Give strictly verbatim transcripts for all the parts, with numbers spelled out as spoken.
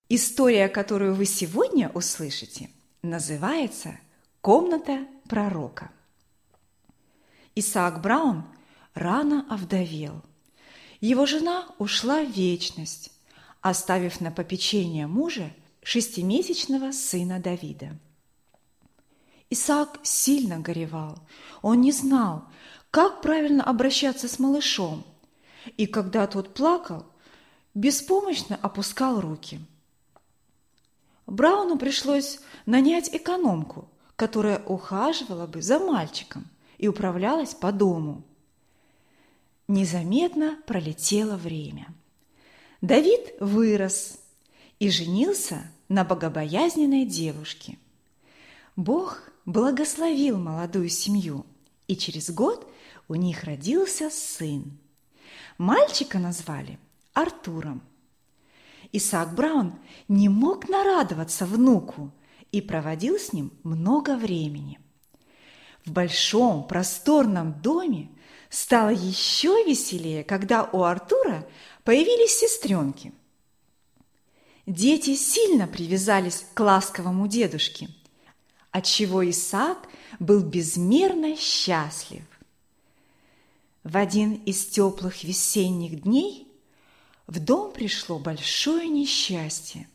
История, которую вы сегодня услышите, называется «Комната пророка». Исаак Браун рано овдовел. Его жена ушла в вечность, оставив на попечение мужа шестимесячного сына Давида. Исаак сильно горевал. Он не знал, как правильно обращаться с малышом, и когда тот плакал, беспомощно опускал руки. Брауну пришлось нанять экономку, которая ухаживала бы за мальчиком и управлялась по дому. Незаметно пролетело время. Давид вырос и женился на богобоязненной девушке. Бог благословил молодую семью, и через год у них родился сын. Мальчика назвали Артуром. Исаак Браун не мог нарадоваться внуку и проводил с ним много времени. В большом просторном доме стало еще веселее, когда у Артура появились сестренки. Дети сильно привязались к ласковому дедушке, отчего Исаак был безмерно счастлив. В один из теплых весенних дней в дом пришло большое несчастье.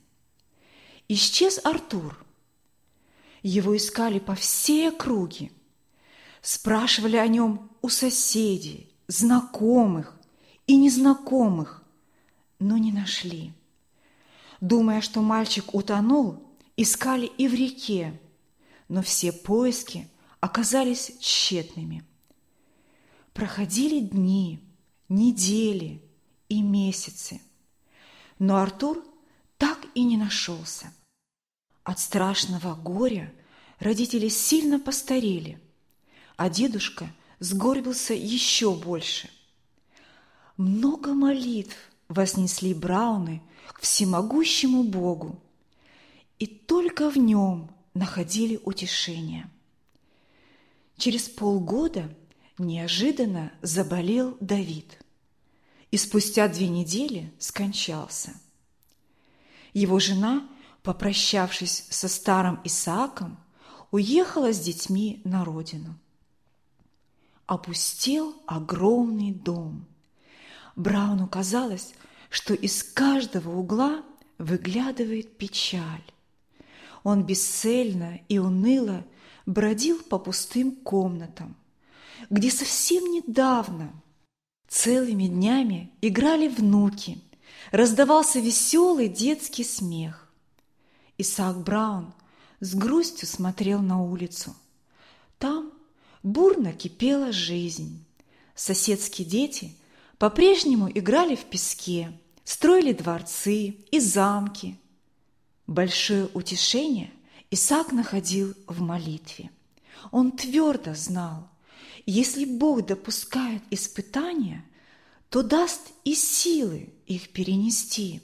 Исчез Артур. Его искали по всей округе. Спрашивали о нем у соседей, знакомых и незнакомых, но не нашли. Думая, что мальчик утонул, искали и в реке, но все поиски оказались тщетными. Проходили дни, недели и месяцы, но Артур так и не нашелся. От страшного горя родители сильно постарели, а дедушка сгорбился еще больше. Много молитв вознесли Брауны к всемогущему Богу, и только в нем находили утешение. Через полгода неожиданно заболел Давид и спустя две недели скончался. Его жена, попрощавшись со старым Исааком, уехала с детьми на родину. Опустел огромный дом. Брауну казалось, что из каждого угла выглядывает печаль. Он бесцельно и уныло бродил по пустым комнатам, где совсем недавно целыми днями играли внуки, раздавался веселый детский смех. Исаак Браун с грустью смотрел на улицу. Там бурно кипела жизнь. Соседские дети по-прежнему играли в песке, строили дворцы и замки. Большое утешение Исаак находил в молитве. Он твердо знал, если Бог допускает испытания, то даст и силы их перенести.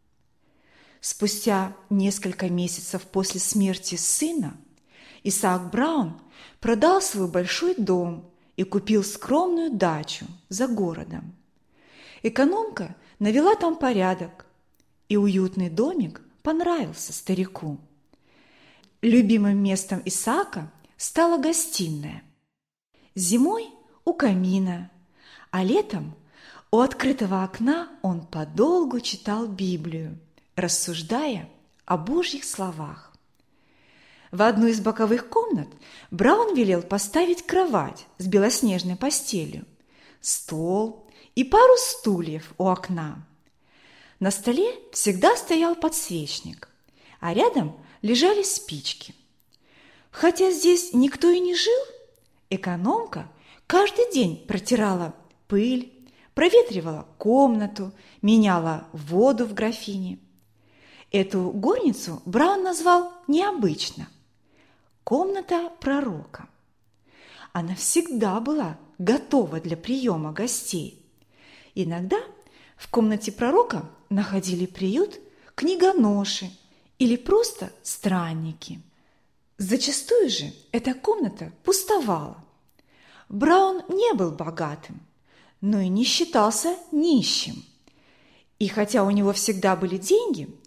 Спустя несколько месяцев после смерти сына Исаак Браун продал свой большой дом и купил скромную дачу за городом. Экономка навела там порядок, и уютный домик понравился старику. Любимым местом Исаака стала гостиная. Зимой у камина, а летом у открытого окна он подолгу читал Библию, рассуждая о Божьих словах. В одну из боковых комнат Браун велел поставить кровать с белоснежной постелью, стол и пару стульев у окна. На столе всегда стоял подсвечник, а рядом лежали спички. Хотя здесь никто и не жил, экономка каждый день протирала пыль, проветривала комнату, меняла воду в графине. Эту горницу Браун назвал необычно – комната пророка. Она всегда была готова для приема гостей. Иногда в комнате пророка находили приют книгоноши или просто странники. Зачастую же эта комната пустовала. Браун не был богатым, но и не считался нищим. И хотя у него всегда были деньги,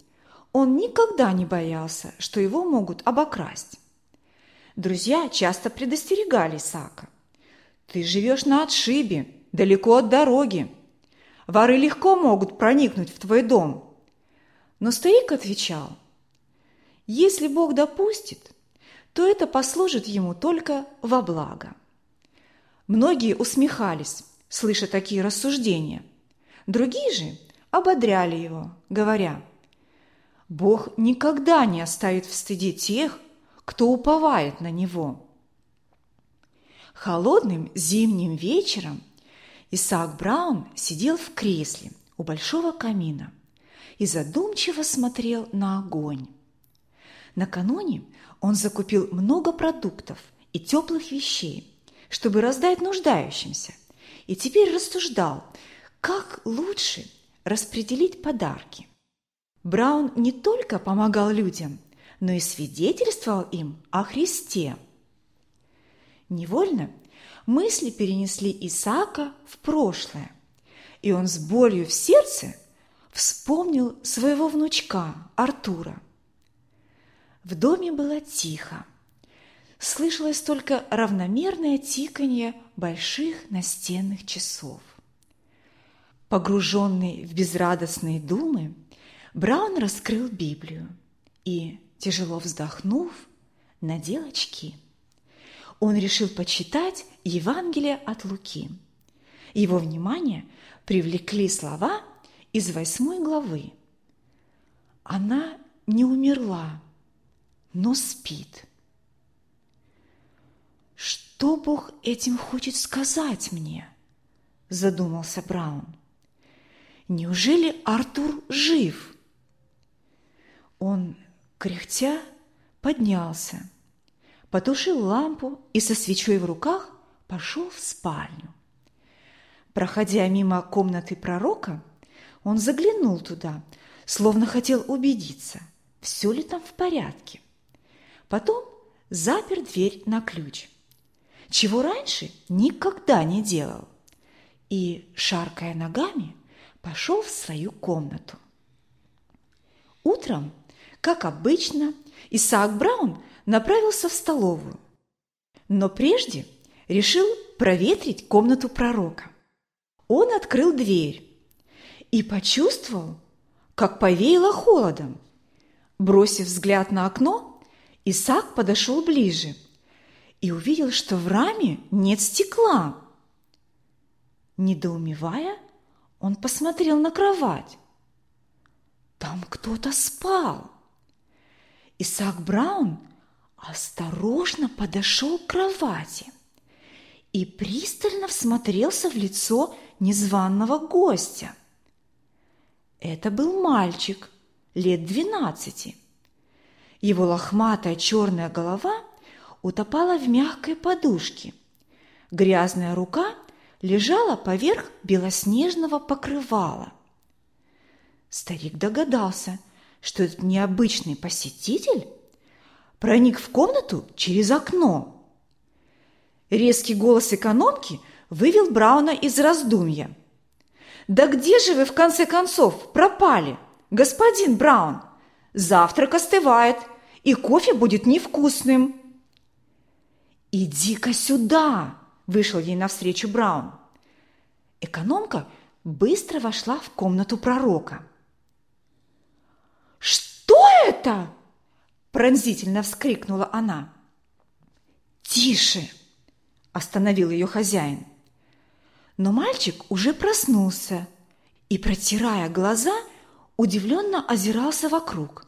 Он никогда не боялся, что его могут обокрасть. Друзья часто предостерегали Исаака. «Ты живешь на отшибе, далеко от дороги. Воры легко могут проникнуть в твой дом». Но старик отвечал: «Если Бог допустит, то это послужит ему только во благо». Многие усмехались, слыша такие рассуждения. Другие же ободряли его, говоря: «Бог никогда не оставит в стыде тех, кто уповает на Него». Холодным зимним вечером Исаак Браун сидел в кресле у большого камина и задумчиво смотрел на огонь. Накануне он закупил много продуктов и теплых вещей, чтобы раздать нуждающимся, и теперь рассуждал, как лучше распределить подарки. Браун не только помогал людям, но и свидетельствовал им о Христе. Невольно мысли перенесли Исаака в прошлое, и он с болью в сердце вспомнил своего внучка Артура. В доме было тихо. Слышалось только равномерное тиканье больших настенных часов. Погруженный в безрадостные думы, Браун раскрыл Библию и, тяжело вздохнув, надел очки. Он решил почитать Евангелие от Луки. Его внимание привлекли слова из восьмой главы. «Она не умерла, но спит». «Что Бог этим хочет сказать мне?» – задумался Браун. «Неужели Артур жив?» Он, кряхтя, поднялся, потушил лампу и со свечой в руках пошел в спальню. Проходя мимо комнаты пророка, он заглянул туда, словно хотел убедиться, все ли там в порядке. Потом запер дверь на ключ, чего раньше никогда не делал, и, шаркая ногами, пошел в свою комнату. Утром, как обычно, Исаак Браун направился в столовую, но прежде решил проветрить комнату пророка. Он открыл дверь и почувствовал, как повеяло холодом. Бросив взгляд на окно, Исаак подошел ближе и увидел, что в раме нет стекла. Недоумевая, он посмотрел на кровать. Там кто-то спал. Исаак Браун осторожно подошел к кровати и пристально всмотрелся в лицо незваного гостя. Это был мальчик лет двенадцати. Его лохматая черная голова утопала в мягкой подушке. Грязная рука лежала поверх белоснежного покрывала. Старик догадался, что этот необычный посетитель проник в комнату через окно. Резкий голос экономки вывел Брауна из раздумья. «Да где же вы, в конце концов, пропали, господин Браун? Завтрак остывает, и кофе будет невкусным». «Иди-ка сюда!» – вышел ей навстречу Браун. Экономка быстро вошла в комнату пророка. «Что это?» – пронзительно вскрикнула она. «Тише!» – остановил ее хозяин. Но мальчик уже проснулся и, протирая глаза, удивленно озирался вокруг.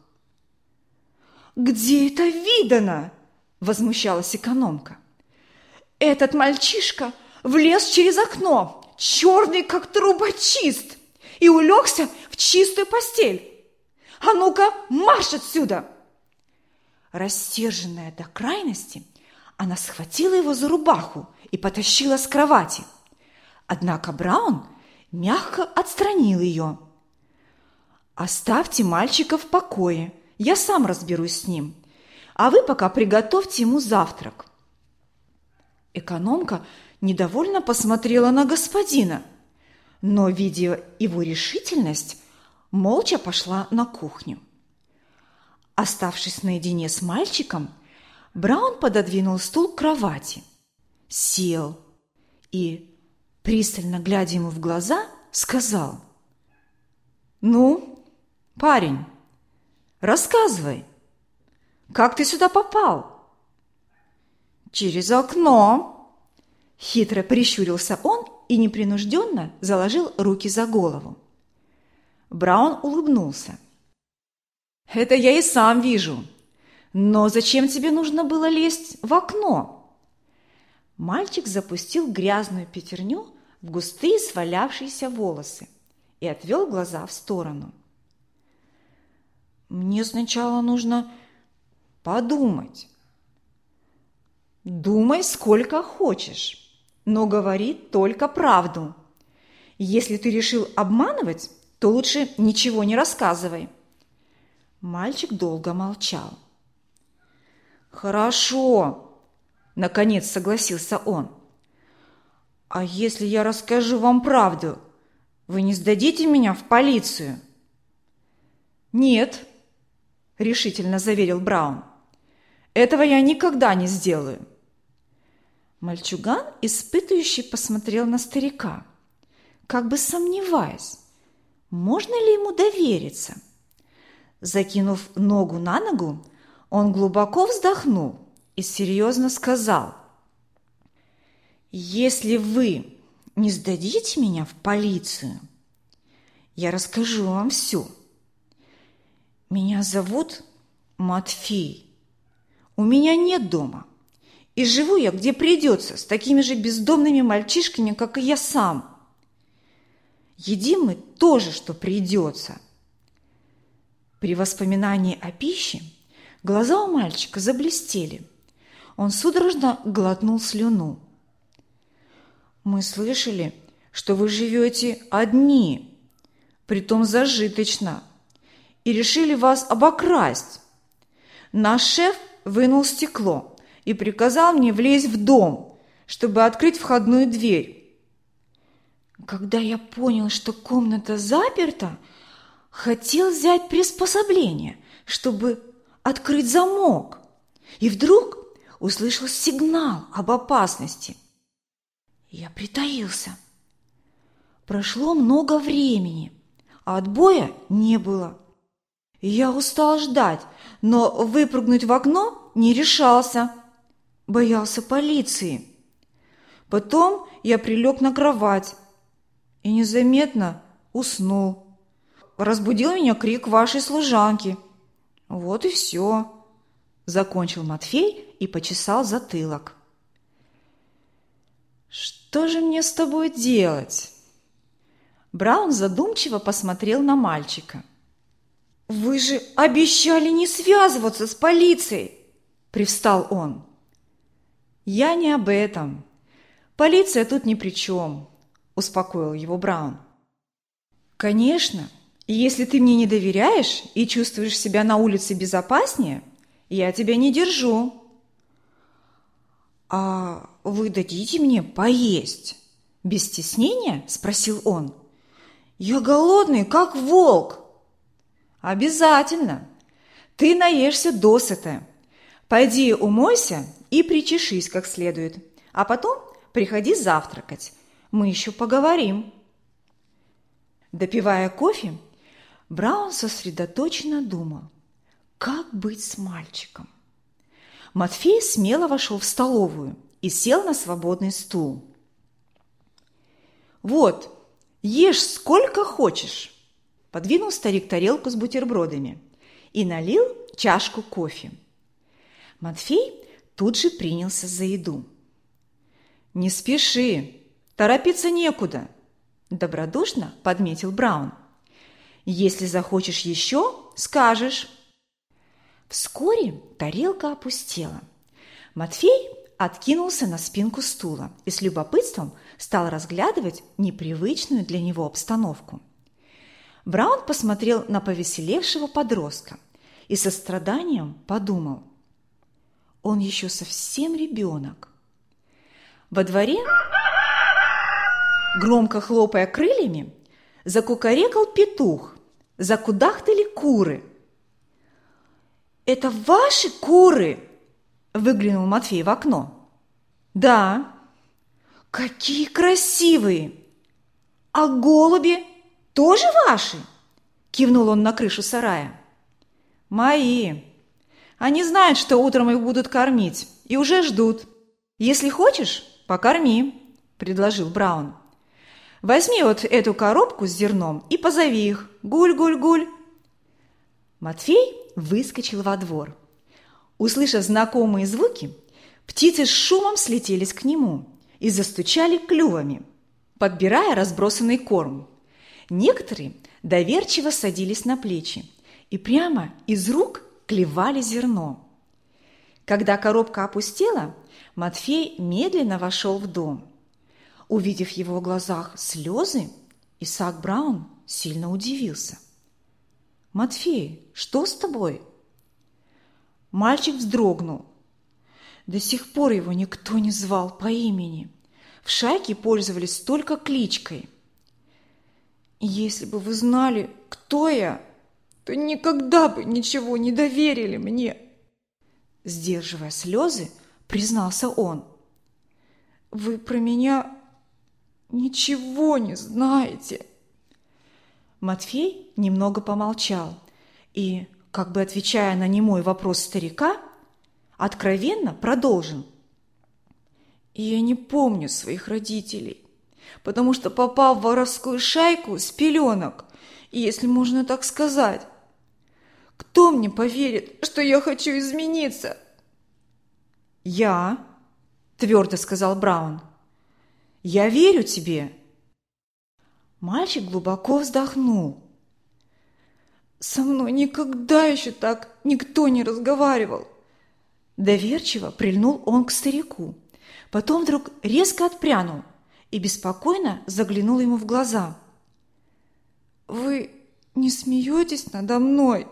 «Где это видано?» – возмущалась экономка. «Этот мальчишка влез через окно, черный, как трубочист, и улегся в чистую постель. А ну-ка, марш отсюда!» Рассерженная до крайности, она схватила его за рубаху и потащила с кровати. Однако Браун мягко отстранил ее. «Оставьте мальчика в покое, я сам разберусь с ним, а вы пока приготовьте ему завтрак». Экономка недовольно посмотрела на господина, но, видя его решительность, молча пошла на кухню. Оставшись наедине с мальчиком, Браун пододвинул стул к кровати, сел и, пристально глядя ему в глаза, сказал: «Ну, парень, рассказывай, как ты сюда попал?» «Через окно», – хитро прищурился он и непринужденно заложил руки за голову. Браун улыбнулся. «Это я и сам вижу. Но зачем тебе нужно было лезть в окно?» Мальчик запустил грязную пятерню в густые свалявшиеся волосы и отвел глаза в сторону. «Мне сначала нужно подумать». «Думай сколько хочешь, но говори только правду. Если ты решил обманывать, то лучше ничего не рассказывай». Мальчик долго молчал. «Хорошо», – наконец согласился он. «А если я расскажу вам правду, вы не сдадите меня в полицию?» «Нет», – решительно заверил Браун. «Этого я никогда не сделаю». Мальчуган испытующе посмотрел на старика, как бы сомневаясь, можно ли ему довериться. Закинув ногу на ногу, он глубоко вздохнул и серьезно сказал: «Если вы не сдадите меня в полицию, я расскажу вам все. Меня зовут Матфей. У меня нет дома, и живу я где придется, с такими же бездомными мальчишками, как и я сам. Едим мы тоже, что придется». При воспоминании о пище глаза у мальчика заблестели. Он судорожно глотнул слюну. «Мы слышали, что вы живете одни, притом зажиточно, и решили вас обокрасть. Наш шеф вынул стекло и приказал мне влезть в дом, чтобы открыть входную дверь. Когда я понял, что комната заперта, хотел взять приспособление, чтобы открыть замок, и вдруг услышал сигнал об опасности. Я притаился. Прошло много времени, а отбоя не было. Я устал ждать, но выпрыгнуть в окно не решался, боялся полиции. Потом я прилег на кровать и незаметно уснул. Разбудил меня крик вашей служанки. Вот и все», – закончил Матфей и почесал затылок. «Что же мне с тобой делать?» Браун задумчиво посмотрел на мальчика. «Вы же обещали не связываться с полицией!» – привстал он. «Я не об этом. Полиция тут ни при чем», – успокоил его Браун. «Конечно, если ты мне не доверяешь и чувствуешь себя на улице безопаснее, я тебя не держу». «А вы дадите мне поесть?» – без стеснения спросил он. «Я голодный, как волк». «Обязательно. Ты наешься досыта. Пойди умойся и причешись как следует, а потом приходи завтракать. Мы еще поговорим». Допивая кофе, Браун сосредоточенно думал, как быть с мальчиком. Матфей смело вошел в столовую и сел на свободный стул. «Вот, ешь сколько хочешь», – подвинул старик тарелку с бутербродами и налил чашку кофе. Матфей тут же принялся за еду. «Не спеши, торопиться некуда», – добродушно подметил Браун. «Если захочешь еще, скажешь». Вскоре тарелка опустела. Матфей откинулся на спинку стула и с любопытством стал разглядывать непривычную для него обстановку. Браун посмотрел на повеселевшего подростка и со страданием подумал: он еще совсем ребенок. Во дворе, громко хлопая крыльями, закукарекал петух, закудахтали куры. это ваши куры?» – выглянул Матфей в окно. «Да». «Какие красивые! А голуби тоже ваши?» – кивнул он на крышу сарая. «Мои. Они знают, что утром их будут кормить, и уже ждут. Если хочешь, покорми», – предложил Браун. «Возьми вот эту коробку с зерном и позови их. Гуль-гуль-гуль». Матфей выскочил во двор. Услышав знакомые звуки, птицы с шумом слетелись к нему и застучали клювами, подбирая разбросанный корм. Некоторые доверчиво садились на плечи и прямо из рук клевали зерно. Когда коробка опустела, Матфей медленно вошел в дом. Увидев в его глазах слезы, Исаак Браун сильно удивился. «Матфей, что с тобой?» Мальчик вздрогнул. До сих пор его никто не звал по имени. В шайке пользовались только кличкой. «Если бы вы знали, кто я, то никогда бы ничего не доверили мне», сдерживая слезы, признался он. «Вы про меня ничего не знаете». Матфей немного помолчал и, как бы отвечая на немой вопрос старика, откровенно продолжил. «Я не помню своих родителей, потому что попал в воровскую шайку с пеленок, если можно так сказать. Кто мне поверит, что я хочу измениться?» «Я», – твердо сказал Браун, – «я верю тебе». Мальчик глубоко вздохнул. «Со мной никогда еще так никто не разговаривал». Доверчиво прильнул он к старику, потом вдруг резко отпрянул и беспокойно заглянул ему в глаза. «Вы не смеетесь надо мной?»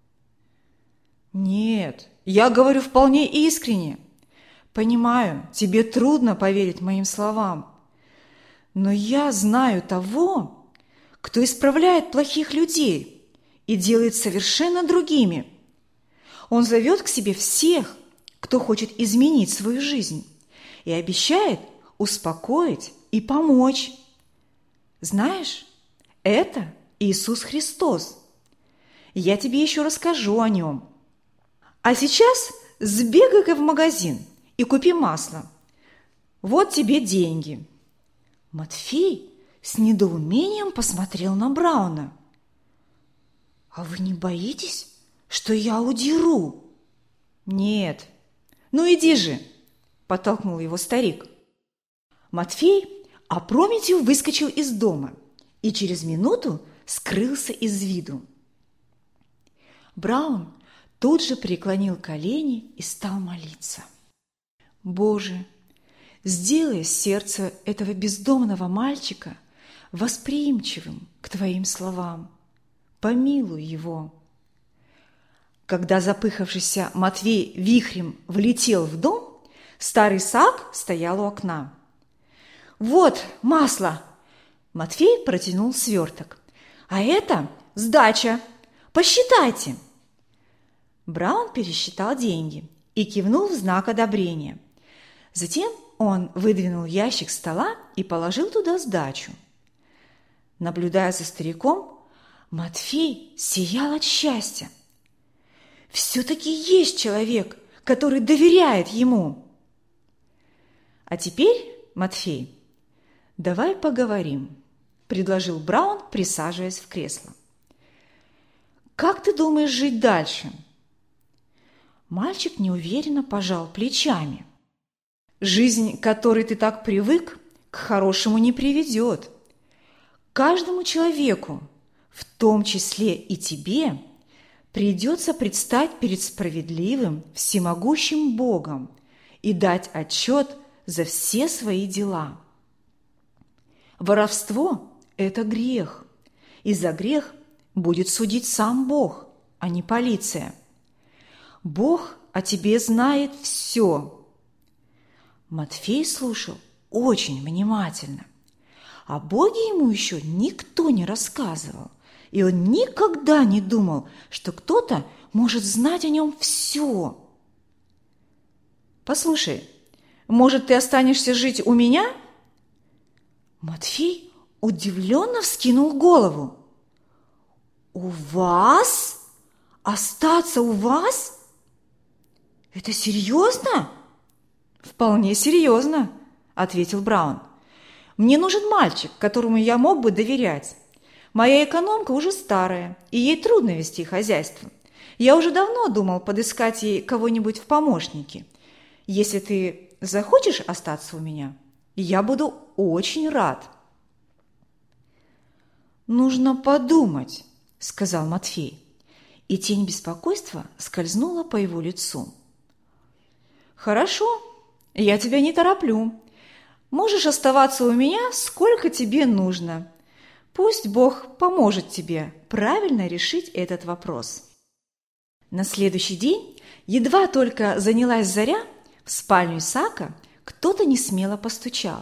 «Нет, я говорю вполне искренне. Понимаю, тебе трудно поверить моим словам. Но я знаю того, кто исправляет плохих людей и делает совершенно другими. Он зовет к себе всех, кто хочет изменить свою жизнь, и обещает успокоить и помочь. Знаешь, это Иисус Христос. Я тебе еще расскажу о нем. А сейчас сбегай-ка в магазин и купи масло. Вот тебе деньги». Матфей с недоумением посмотрел на Брауна. «А вы не боитесь, что я удеру?» «Нет. Ну иди же!» – подтолкнул его старик. Матфей опрометью выскочил из дома и через минуту скрылся из виду. Браун тут же преклонил колени и стал молиться. «Боже, сделай сердце этого бездомного мальчика восприимчивым к Твоим словам. Помилуй его». Когда запыхавшийся Матвей вихрем влетел в дом, старый Исаак стоял у окна. «Вот масло!» Матвей протянул сверток. «А это сдача! Посчитайте!» Браун пересчитал деньги и кивнул в знак одобрения. Затем он выдвинул ящик стола и положил туда сдачу. Наблюдая за стариком, Матфей сиял от счастья. Все-таки есть человек, который доверяет ему. «А теперь, Матфей, давай поговорим», – предложил Браун, присаживаясь в кресло. «Как ты думаешь жить дальше?» Мальчик неуверенно пожал плечами. «Жизнь, к которой ты так привык, к хорошему не приведет. Каждому человеку, в том числе и тебе, придется предстать перед справедливым, всемогущим Богом и дать отчет за все свои дела. Воровство – это грех, и за грех будет судить сам Бог, а не полиция. Бог о тебе знает все». Матфей слушал очень внимательно. О Боге ему еще никто не рассказывал, и он никогда не думал, что кто-то может знать о нем все. «Послушай, может, ты останешься жить у меня?» Матфей удивленно вскинул голову. «У вас? Остаться у вас? Это серьезно?» «Вполне серьезно», – ответил Браун. «Мне нужен мальчик, которому я мог бы доверять. Моя экономка уже старая, и ей трудно вести хозяйство. Я уже давно думал подыскать ей кого-нибудь в помощники. Если ты захочешь остаться у меня, я буду очень рад». «Нужно подумать», – сказал Матфей, и тень беспокойства скользнула по его лицу. «Хорошо, я тебя не тороплю. Можешь оставаться у меня, сколько тебе нужно. Пусть Бог поможет тебе правильно решить этот вопрос». На следующий день, едва только занялась заря, в спальню Исаака кто-то несмело постучал.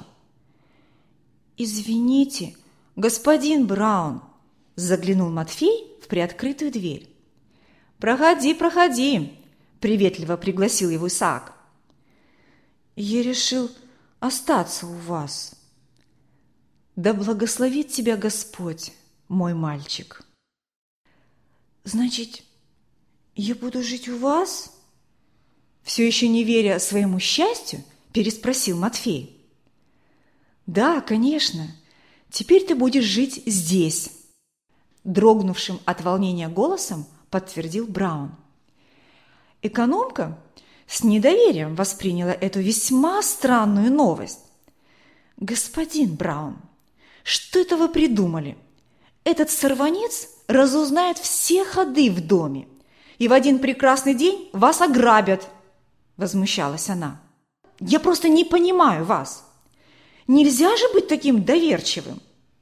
«Извините, господин Браун», – заглянул Матфей в приоткрытую дверь. «Проходи, проходи», – приветливо пригласил его Исаак. «Я решил остаться у вас». «Да благословит тебя Господь, мой мальчик». «Значит, я буду жить у вас?» Все еще не веря своему счастью, переспросил Матфей. «Да, конечно. Теперь ты будешь жить здесь», – дрогнувшим от волнения голосом подтвердил Браун. Экономка с недоверием восприняла эту весьма странную новость. «Господин Браун, что это вы придумали? Этот сорванец разузнает все ходы в доме, и в один прекрасный день вас ограбят», – возмущалась она. «Я просто не понимаю вас. Нельзя же быть таким доверчивым».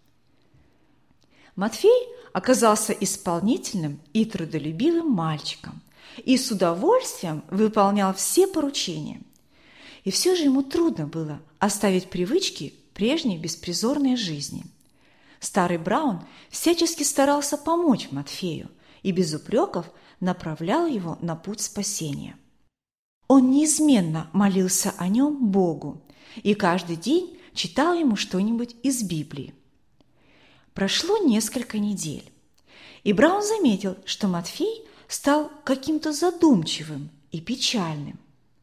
Матфей оказался исполнительным и трудолюбивым мальчиком и с удовольствием выполнял все поручения. И все же ему трудно было оставить привычки прежней беспризорной жизни. Старый Браун всячески старался помочь Матфею и без упреков направлял его на путь спасения. Он неизменно молился о нем Богу и каждый день читал ему что-нибудь из Библии. Прошло несколько недель, и Браун заметил, что Матфей стал каким-то задумчивым и печальным.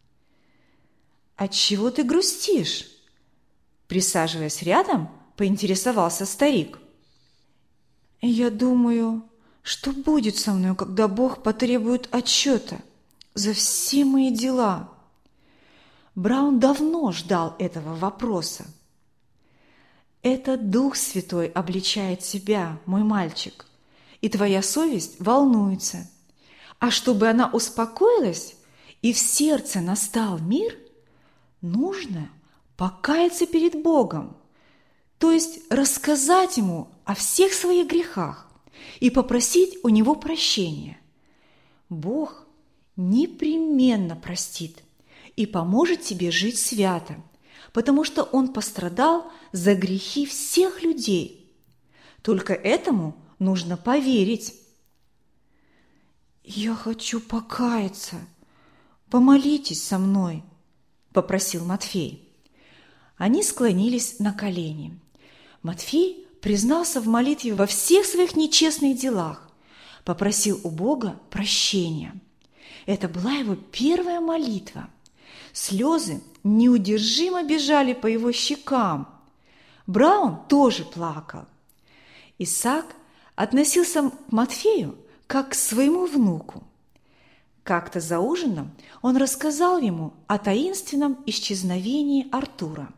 «Отчего ты грустишь?» Присаживаясь рядом, поинтересовался старик. «Я думаю, что будет со мной, когда Бог потребует отчета за все мои дела». Браун давно ждал этого вопроса. «Это Дух Святой обличает тебя, мой мальчик, и твоя совесть волнуется. А чтобы она успокоилась и в сердце настал мир, нужно покаяться перед Богом, то есть рассказать Ему о всех своих грехах и попросить у Него прощения. Бог непременно простит и поможет тебе жить свято, потому что Он пострадал за грехи всех людей. Только этому нужно поверить». «Я хочу покаяться. Помолитесь со мной», – попросил Матфей. Они склонились на колени. Матфей признался в молитве во всех своих нечестных делах, попросил у Бога прощения. Это была его первая молитва. Слезы неудержимо бежали по его щекам. Браун тоже плакал. Исаак относился к Матфею как к своему внуку. Как-то за ужином он рассказал ему о таинственном исчезновении Артура.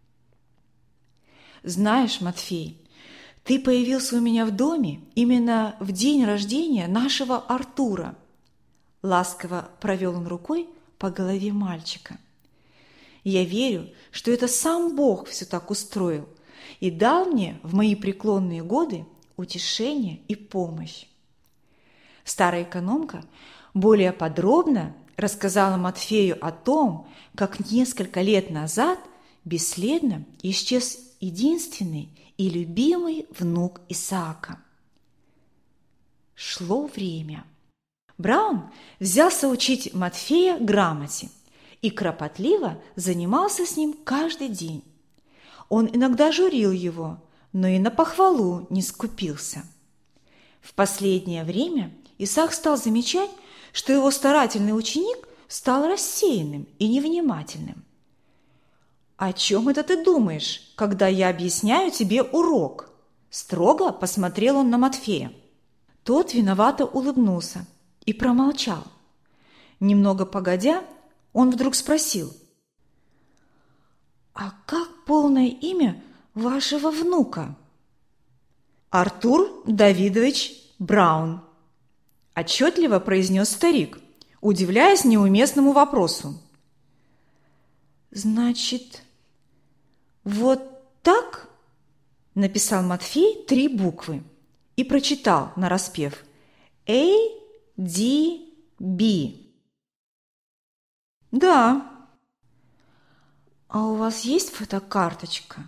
«Знаешь, Матфей, ты появился у меня в доме именно в день рождения нашего Артура». Ласково провел он рукой по голове мальчика. «Я верю, что это сам Бог все так устроил и дал мне в мои преклонные годы утешение и помощь». Старая экономка более подробно рассказала Матфею о том, как несколько лет назад бесследно исчез единственный и любимый внук Исаака. Шло время. Браун взялся учить Матфея грамоте и кропотливо занимался с ним каждый день. Он иногда журил его, но и на похвалу не скупился. В последнее время Исаак стал замечать, что его старательный ученик стал рассеянным и невнимательным. «О чем это ты думаешь, когда я объясняю тебе урок?» Строго посмотрел он на Матфея. Тот виновато улыбнулся и промолчал. Немного погодя, он вдруг спросил: «А как полное имя вашего внука?» «Артур Давидович Браун», – отчетливо произнес старик, удивляясь неуместному вопросу. «Значит, вот так?» – написал Матфей три буквы и прочитал нараспев: «Эй, Ди, Би». «Да». «А у вас есть фотокарточка?»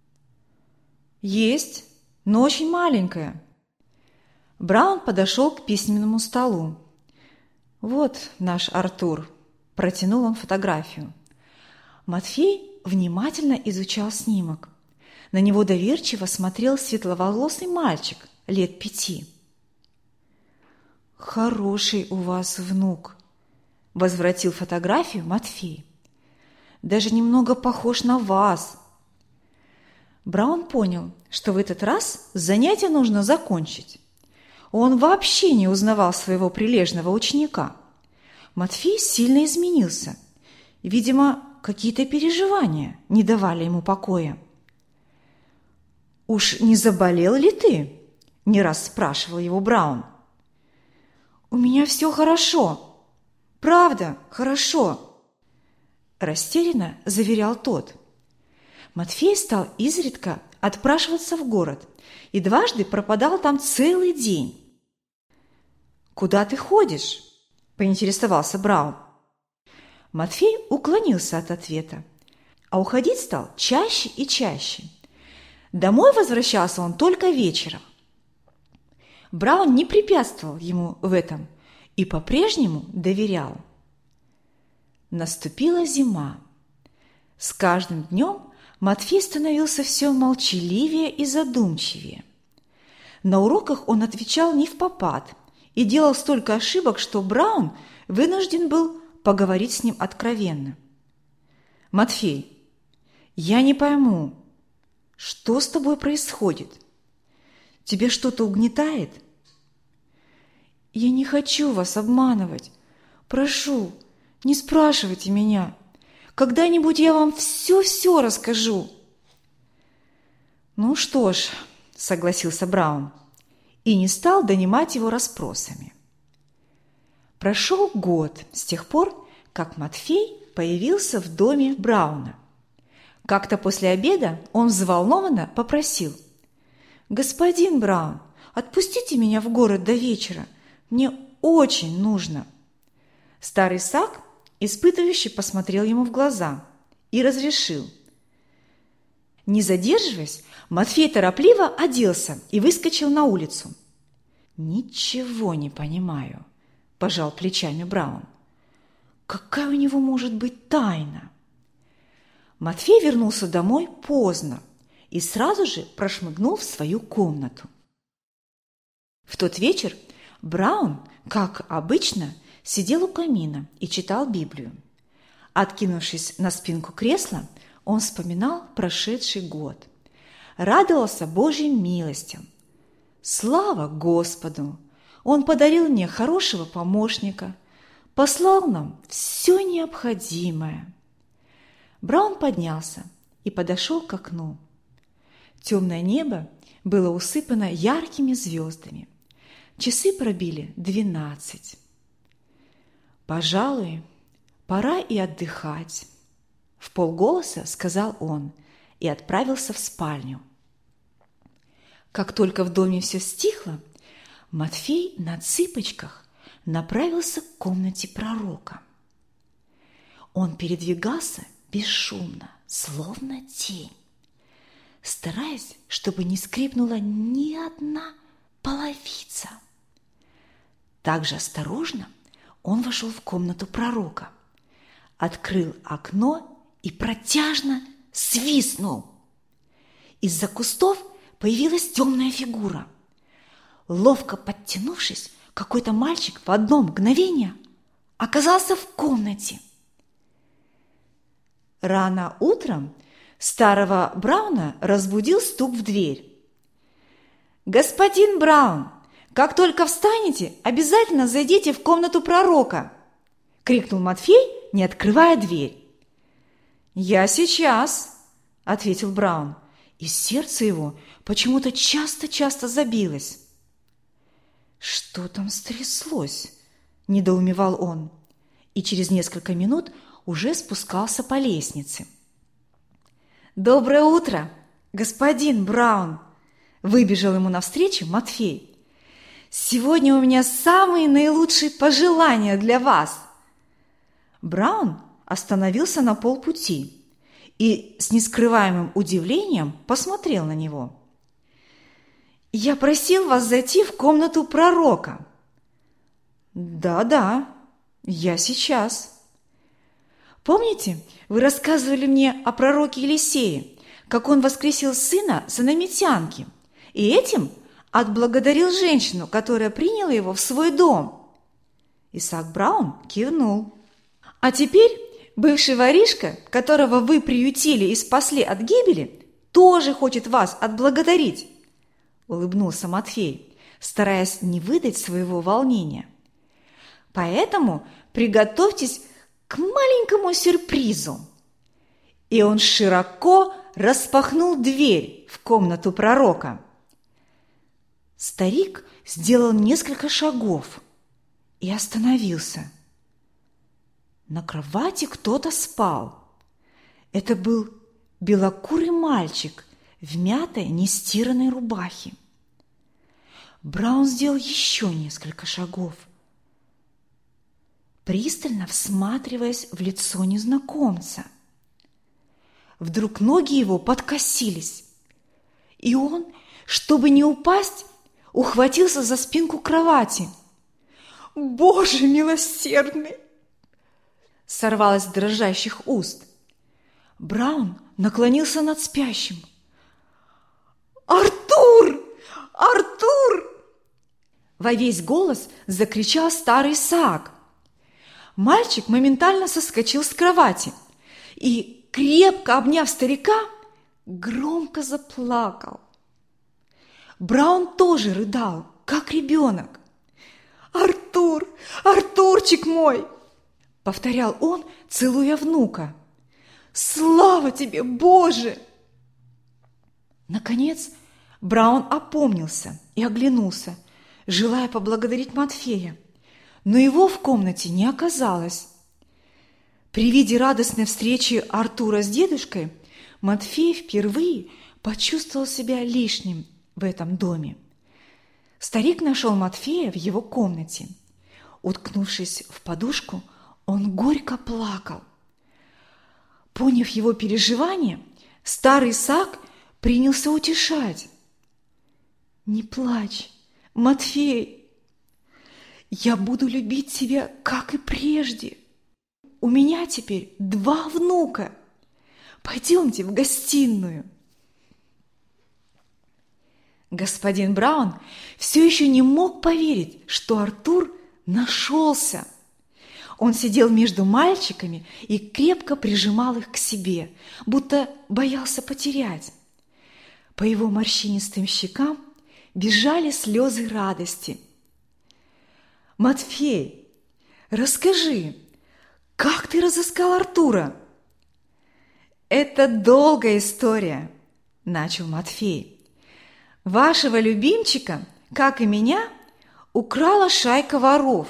«Есть, но очень маленькая». Браун подошел к письменному столу. «Вот наш Артур», – протянул он фотографию. Матфей внимательно изучал снимок. На него доверчиво смотрел светловолосый мальчик лет пяти. «Хороший у вас внук», – возвратил фотографию Матфей. «Даже немного похож на вас». Браун понял, что в этот раз занятие нужно закончить. Он вообще не узнавал своего прилежного ученика. Матфей сильно изменился. Видимо, какие-то переживания не давали ему покоя. «Уж не заболел ли ты?» – не раз спрашивал его Браун. «У меня все хорошо. Правда, хорошо», – растерянно заверял тот. Матфей стал изредка отпрашиваться в город и дважды пропадал там целый день. «Куда ты ходишь?» – поинтересовался Браун. Матфей уклонился от ответа, а уходить стал чаще и чаще. Домой возвращался он только вечером. Браун не препятствовал ему в этом и по-прежнему доверял. Наступила зима. С каждым днем Матфей становился все молчаливее и задумчивее. На уроках он отвечал невпопад и делал столько ошибок, что Браун вынужден был поговорить с ним откровенно. «Матфей, я не пойму, что с тобой происходит? Тебе что-то угнетает?» «Я не хочу вас обманывать. Прошу, не спрашивайте меня. Когда-нибудь я вам все-все расскажу». «Ну что ж», – согласился Браун и не стал донимать его расспросами. Прошел год с тех пор, как Матфей появился в доме Брауна. Как-то после обеда он взволнованно попросил: «Господин Браун, отпустите меня в город до вечера. Мне очень нужно». Старый Исаак испытывающе посмотрел ему в глаза и разрешил. Не задерживаясь, Матфей торопливо оделся и выскочил на улицу. «Ничего не понимаю», – пожал плечами Браун. «Какая у него может быть тайна?» Матфей вернулся домой поздно и сразу же прошмыгнул в свою комнату. В тот вечер Браун, как обычно, сидел у камина и читал Библию. Откинувшись на спинку кресла, он вспоминал прошедший год, радовался Божьим милостям. «Слава Господу! Он подарил мне хорошего помощника, послал нам все необходимое». Браун поднялся и подошел к окну. Темное небо было усыпано яркими звездами. Часы пробили двенадцать. «Пожалуй, пора и отдыхать», – вполголоса сказал он и отправился в спальню. Как только в доме все стихло, Матфей на цыпочках направился к комнате пророка. Он передвигался бесшумно, словно тень, стараясь, чтобы не скрипнула ни одна половица. Также осторожно он вошел в комнату пророка, открыл окно и протяжно свистнул. Из-за кустов появилась темная фигура. Ловко подтянувшись, какой-то мальчик в одно мгновение оказался в комнате. Рано утром старого Брауна разбудил стук в дверь. «Господин Браун, как только встанете, обязательно зайдите в комнату пророка!» – крикнул Матфей, не открывая дверь. «Я сейчас!» – ответил Браун, и сердце его почему-то часто-часто забилось. «Что там стряслось?» – недоумевал он, и через несколько минут уже спускался по лестнице. «Доброе утро, господин Браун!» – выбежал ему навстречу Матфей. «Сегодня у меня самые наилучшие пожелания для вас!» Браун остановился на полпути и с нескрываемым удивлением посмотрел на него. «Я просил вас зайти в комнату пророка». «Да-да, я сейчас». «Помните, вы рассказывали мне о пророке Елисее, как он воскресил сына сыномитянки, и этим отблагодарил женщину, которая приняла его в свой дом?» Исаак Браун кивнул. «А теперь бывший воришка, которого вы приютили и спасли от гибели, тоже хочет вас отблагодарить», – улыбнулся Матфей, стараясь не выдать своего волнения. «Поэтому приготовьтесь к маленькому сюрпризу». И он широко распахнул дверь в комнату пророка. Старик сделал несколько шагов и остановился. На кровати кто-то спал. Это был белокурый мальчик в мятой, нестиранной рубахе. Браун сделал еще несколько шагов, пристально всматриваясь в лицо незнакомца. Вдруг ноги его подкосились, и он, чтобы не упасть, ухватился за спинку кровати. «Боже милосердный!» сорвалось с дрожащих уст. Браун наклонился над спящим. «Артур! Артур!» во весь голос закричал старый Исаак. Мальчик моментально соскочил с кровати и, крепко обняв старика, громко заплакал. Браун тоже рыдал, как ребенок. «Артур! Артурчик мой!» – повторял он, целуя внука. «Слава тебе, Боже!» Наконец Браун опомнился и оглянулся, желая поблагодарить Матфея, но его в комнате не оказалось. При виде радостной встречи Артура с дедушкой Матфей впервые почувствовал себя лишним в этом доме. Старик нашел Матфея в его комнате. Уткнувшись в подушку, он горько плакал. Поняв его переживания, старый Исаак принялся утешать. «Не плачь, Матфей, я буду любить тебя, как и прежде. У меня теперь два внука. Пойдемте в гостиную». Господин Браун все еще не мог поверить, что Артур нашелся. Он сидел между мальчиками и крепко прижимал их к себе, будто боялся потерять. По его морщинистым щекам бежали слезы радости. «Матфей, расскажи, как ты разыскал Артура?» «Это долгая история», – начал Матфей. «Вашего любимчика, как и меня, украла шайка воров.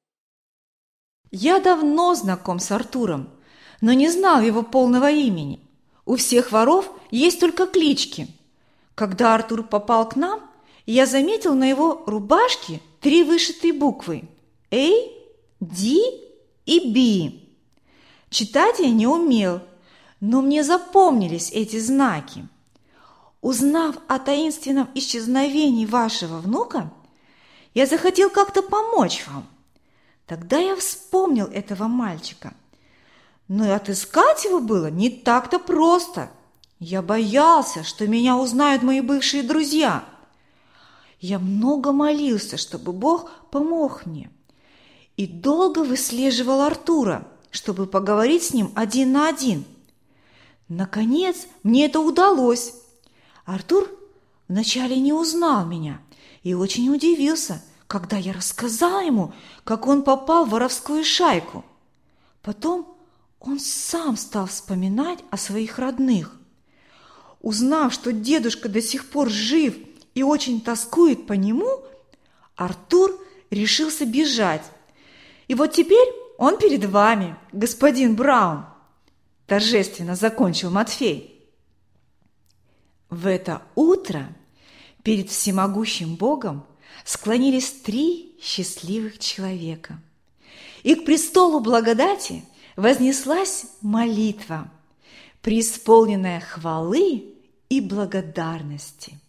Я давно знаком с Артуром, но не знал его полного имени. У всех воров есть только клички. Когда Артур попал к нам, я заметил на его рубашке три вышитые буквы – A, D и B. Читать я не умел, но мне запомнились эти знаки. Узнав о таинственном исчезновении вашего внука, Я захотел как-то помочь вам». Тогда я вспомнил этого мальчика. Но и отыскать его было не так-то просто. Я боялся, что меня узнают мои бывшие друзья. Я много молился, чтобы Бог помог мне. И долго выслеживал Артура, чтобы поговорить с ним один на один. Наконец, мне это удалось. Артур вначале не узнал меня и очень удивился, когда я рассказала ему, как он попал в воровскую шайку. Потом он сам стал вспоминать о своих родных. Узнав, что дедушка до сих пор жив и очень тоскует по нему, Артур решился бежать. И вот теперь он перед вами, господин Браун, торжественно закончил Матфей. В это утро перед всемогущим Богом склонились три счастливых человека. И к престолу благодати вознеслась молитва, преисполненная хвалы и благодарности.